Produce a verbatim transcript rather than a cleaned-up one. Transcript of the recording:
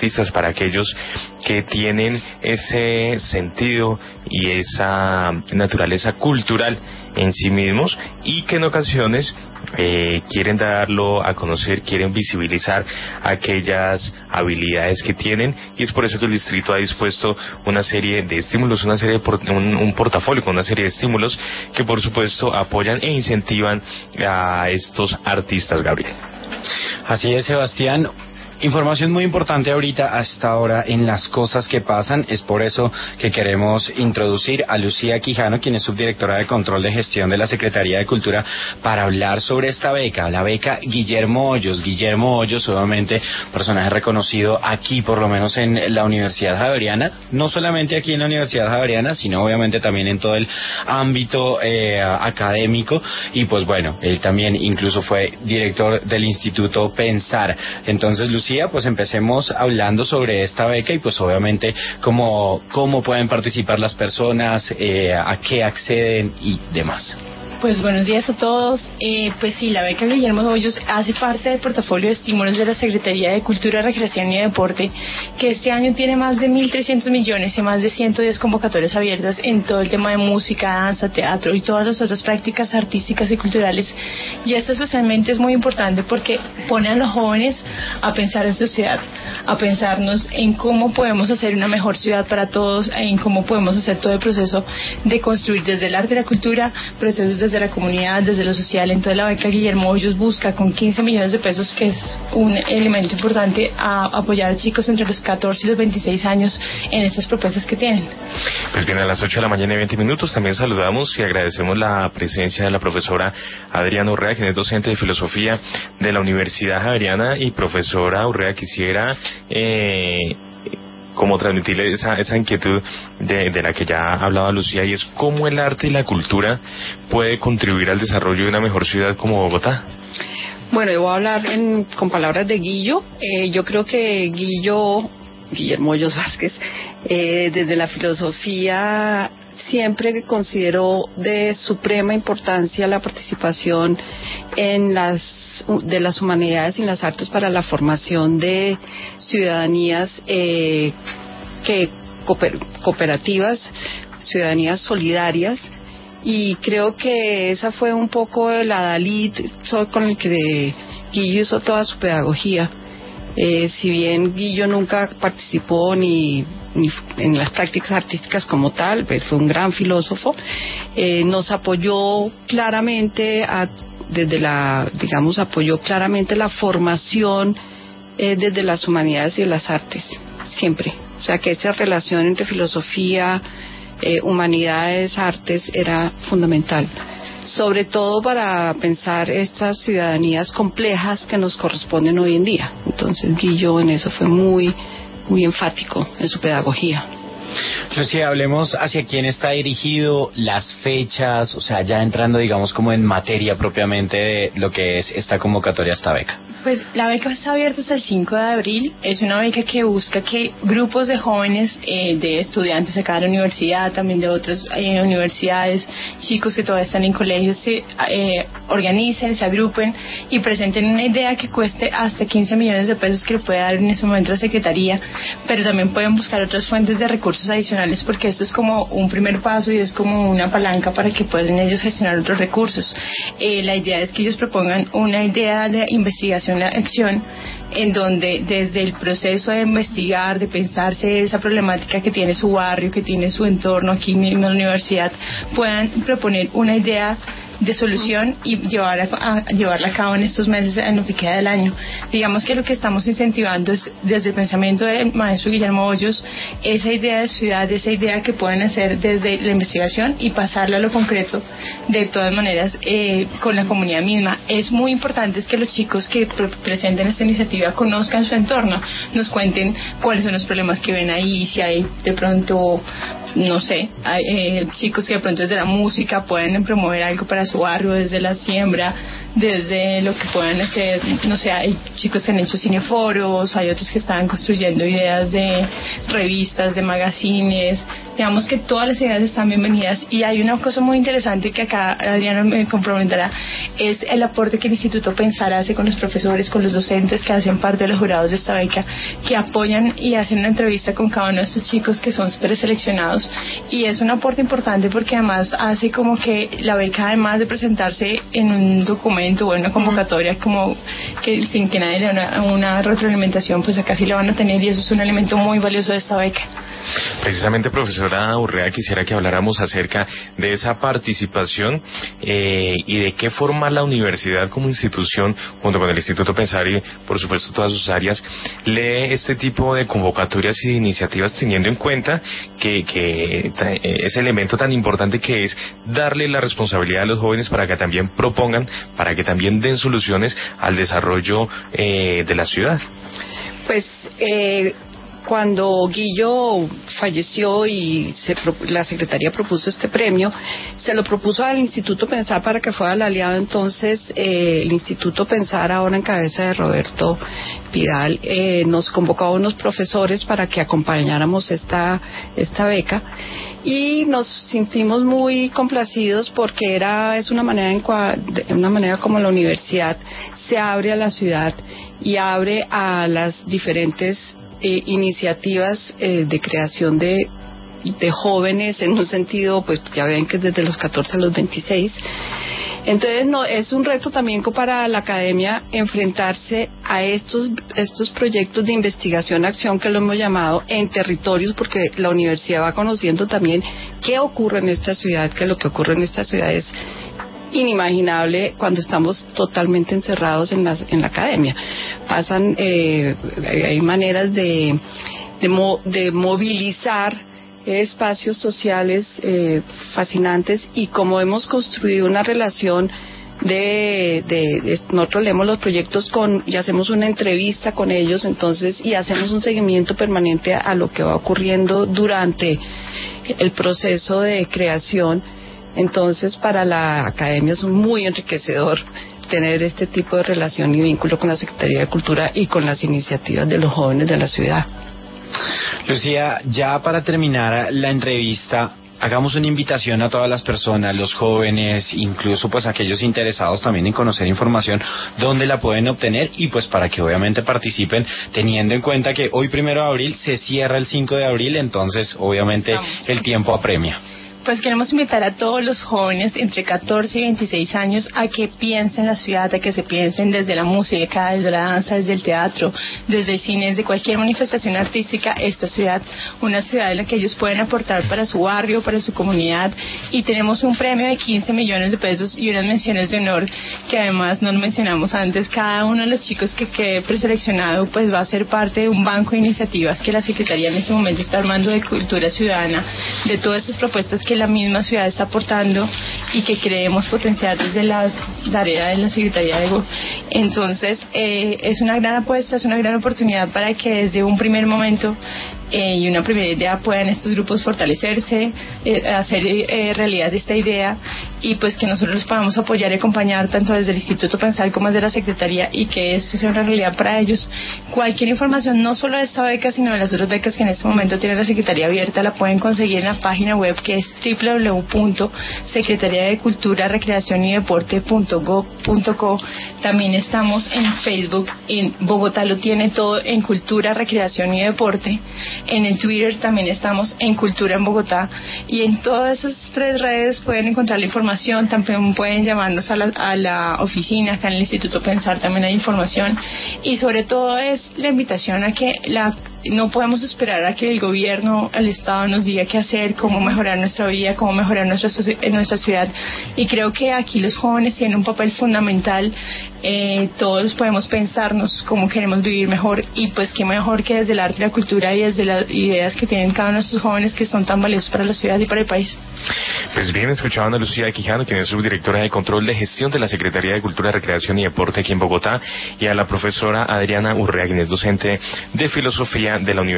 artistas, para aquellos que tienen ese sentido y esa naturaleza cultural en sí mismos y que en ocasiones eh, quieren darlo a conocer, quieren visibilizar aquellas habilidades que tienen, y es por eso que el distrito ha dispuesto una serie de estímulos, una serie de por, un, un portafolio con una serie de estímulos que por supuesto apoyan e incentivan a estos artistas, Gabriel. Así es, Sebastián. Información muy importante ahorita hasta ahora en las cosas que pasan. Es por eso que queremos introducir a Lucía Quijano, quien es subdirectora de control de gestión de la Secretaría de Cultura, para hablar sobre esta beca, la beca Guillermo Hoyos. Guillermo Hoyos, obviamente, personaje reconocido aquí, por lo menos en la Universidad Javeriana, no solamente aquí en la Universidad Javeriana, sino obviamente también en todo el ámbito eh, académico. Y pues bueno, él también incluso fue director del Instituto Pensar. Entonces, Lucía, pues empecemos hablando sobre esta beca y pues obviamente cómo, cómo pueden participar las personas, eh, a qué acceden y demás. Pues buenos días a todos. Eh, pues sí, la beca Guillermo Hoyos hace parte del portafolio de estímulos de la Secretaría de Cultura, Recreación y Deporte, que este año tiene más de mil trescientos millones y más de ciento diez convocatorias abiertas en todo el tema de música, danza, teatro y todas las otras prácticas artísticas y culturales. Y esto especialmente es muy importante porque pone a los jóvenes a pensar en sociedad, a pensarnos en cómo podemos hacer una mejor ciudad para todos, en cómo podemos hacer todo el proceso de construir desde el arte y la cultura, procesos desde de la comunidad, desde lo social. Entonces la beca Guillermo Hoyos busca con quince millones de pesos, que es un elemento importante, a apoyar a chicos entre los catorce y los veintiséis años en estas propuestas que tienen. Pues bien, a las ocho de la mañana y veinte minutos también saludamos y agradecemos la presencia de la profesora Adriana Urrea, quien es docente de filosofía de la Universidad Javeriana. Y profesora Urrea, quisiera eh, como transmitirle esa, esa inquietud de, de la que ya hablaba Lucía, y es cómo el arte y la cultura puede contribuir al desarrollo de una mejor ciudad como Bogotá. Bueno, yo voy a hablar en, con palabras de Guillo. Eh, yo creo que Guillo, Guillermo Hoyos Vázquez, eh, desde la filosofía siempre consideró de suprema importancia la participación en las de las humanidades y las artes para la formación de ciudadanías eh, que cooper, cooperativas, ciudadanías solidarias, y creo que esa fue un poco el adalid con el que Guillo hizo toda su pedagogía. Eh, si bien Guillo nunca participó ni, ni en las prácticas artísticas como tal, pues fue un gran filósofo, eh, nos apoyó claramente a desde la, digamos, apoyó claramente la formación eh, desde las humanidades y las artes, siempre. O sea, que esa relación entre filosofía, eh, humanidades, artes era fundamental, sobre todo para pensar estas ciudadanías complejas que nos corresponden hoy en día. Entonces Guillo en eso fue muy, muy enfático en su pedagogía. Lucía, hablemos hacia quién está dirigido, las fechas, o sea, ya entrando, digamos, como en materia propiamente de lo que es esta convocatoria, esta beca. Pues la beca está abierta hasta el cinco de abril. Es una beca que busca que grupos de jóvenes, eh, de estudiantes acá de la universidad, también de otras eh, universidades, chicos que todavía están en colegios, se eh, organicen, se agrupen y presenten una idea que cueste hasta quince millones de pesos, que le puede dar en ese momento la Secretaría, pero también pueden buscar otras fuentes de recursos adicionales, porque esto es como un primer paso y es como una palanca para que puedan ellos gestionar otros recursos. Eh, la idea es que ellos propongan una idea de investigación, la acción, en donde desde el proceso de investigar, de pensarse esa problemática que tiene su barrio, que tiene su entorno aquí mismo en la universidad, puedan proponer una idea de solución y llevar a, a, llevarla a cabo en estos meses, en lo que queda del año. Digamos que lo que estamos incentivando es, desde el pensamiento del maestro Guillermo Hoyos, esa idea de ciudad, esa idea que pueden hacer desde la investigación y pasarla a lo concreto, de todas maneras, eh, con la comunidad misma. Es muy importante es que los chicos que pre presenten esta iniciativa conozcan su entorno, nos cuenten cuáles son los problemas que ven ahí, si hay de pronto, no sé, hay, eh, chicos que de pronto desde la música pueden promover algo para su barrio, desde la siembra, desde lo que puedan hacer, no sé, hay chicos que han hecho cineforos, hay otros que están construyendo ideas de revistas, de magazines, digamos que todas las ideas están bienvenidas. Y hay una cosa muy interesante que acá Adriana me complementará, es el aporte que el Instituto Pensar hace con los profesores, con los docentes que hacen parte de los jurados de esta beca, que apoyan y hacen una entrevista con cada uno de estos chicos que son preseleccionados, y es un aporte importante porque además hace como que la beca, además de presentarse en un documento o en una convocatoria, como que sin que nadie le dé una, una retroalimentación, pues acá sí lo van a tener, y eso es un elemento muy valioso de esta beca. Precisamente, profesora Urrea, quisiera que habláramos acerca de esa participación eh, y de qué forma la universidad como institución, junto con el Instituto Pensar y por supuesto todas sus áreas, lee este tipo de convocatorias y de iniciativas, teniendo en cuenta que, que ese elemento tan importante que es darle la responsabilidad a los jóvenes para que también propongan, para que también den soluciones al desarrollo eh, de la ciudad. Pues eh, cuando Guillo falleció y se, la Secretaría propuso este premio, se lo propuso al Instituto Pensar para que fuera el aliado. Entonces eh, el Instituto Pensar, ahora en cabeza de Roberto Vidal, eh, nos convocó a unos profesores para que acompañáramos esta, esta beca, y nos sentimos muy complacidos porque era es una manera en cua, una manera como la universidad se abre a la ciudad y abre a las diferentes Eh, iniciativas eh, de creación de, de jóvenes, en un sentido, pues ya ven que es desde los catorce a los veintiséis. Entonces no, es un reto también para la academia enfrentarse a estos, estos proyectos de investigación, acción, que lo hemos llamado, en territorios, porque la universidad va conociendo también qué ocurre en esta ciudad, que lo que ocurre en esta ciudad es inimaginable cuando estamos totalmente encerrados en la, en la academia. Pasan, eh, hay maneras de, de, mo, de movilizar espacios sociales eh, fascinantes, y como hemos construido una relación de, de, de nosotros leemos los proyectos con y hacemos una entrevista con ellos, entonces, y hacemos un seguimiento permanente a, a lo que va ocurriendo durante el proceso de creación. Entonces, para la academia es muy enriquecedor tener este tipo de relación y vínculo con la Secretaría de Cultura y con las iniciativas de los jóvenes de la ciudad. Lucía, ya para terminar la entrevista, hagamos una invitación a todas las personas, los jóvenes, incluso pues aquellos interesados también en conocer información, dónde la pueden obtener, y pues para que obviamente participen, teniendo en cuenta que hoy primero de abril se cierra el cinco de abril, entonces obviamente el tiempo apremia. Pues queremos invitar a todos los jóvenes entre catorce y veintiséis años a que piensen la ciudad, a que se piensen desde la música, desde la danza, desde el teatro, desde el cine, desde cualquier manifestación artística, esta ciudad, una ciudad en la que ellos pueden aportar para su barrio, para su comunidad, y tenemos un premio de quince millones de pesos y unas menciones de honor que además no lo mencionamos antes. Cada uno de los chicos que quede preseleccionado pues va a ser parte de un banco de iniciativas que la Secretaría en este momento está armando de cultura ciudadana, de todas estas propuestas que la misma ciudad está aportando y que queremos potenciar desde las tareas de la Secretaría de Go. Entonces eh, es una gran apuesta, es una gran oportunidad para que desde un primer momento eh, y una primera idea puedan estos grupos fortalecerse, eh, hacer eh, realidad esta idea, y pues que nosotros los podamos apoyar y acompañar tanto desde el Instituto Pensar como desde la Secretaría, y que esto sea una realidad para ellos. Cualquier información, no solo de esta beca, sino de las otras becas que en este momento tiene la Secretaría abierta, la pueden conseguir en la página web, que es doble u doble u doble u punto secretaría de cultura, recreación y deporte punto gob punto co. También estamos en Facebook, en Bogotá lo tiene todo en Cultura, Recreación y Deporte. En el Twitter también estamos en Cultura en Bogotá, y en todas esas tres redes pueden encontrar la información. También pueden llamarnos a la, a la oficina, acá en el Instituto Pensar también hay información, y sobre todo es la invitación a que la no podemos esperar a que el gobierno, el Estado nos diga qué hacer, cómo mejorar nuestra vida, cómo mejorar nuestra, nuestra ciudad, y creo que aquí los jóvenes tienen un papel fundamental. Eh, todos podemos pensarnos cómo queremos vivir mejor, y pues qué mejor que desde el arte y la cultura y desde las ideas que tienen cada uno de estos jóvenes que son tan valiosos para la ciudad y para el país. Pues bien, escuchaban a Lucía Quijano, quien es subdirectora de Control de Gestión de la Secretaría de Cultura, Recreación y Deporte aquí en Bogotá, y a la profesora Adriana Urrea, quien es docente de Filosofía de la Universidad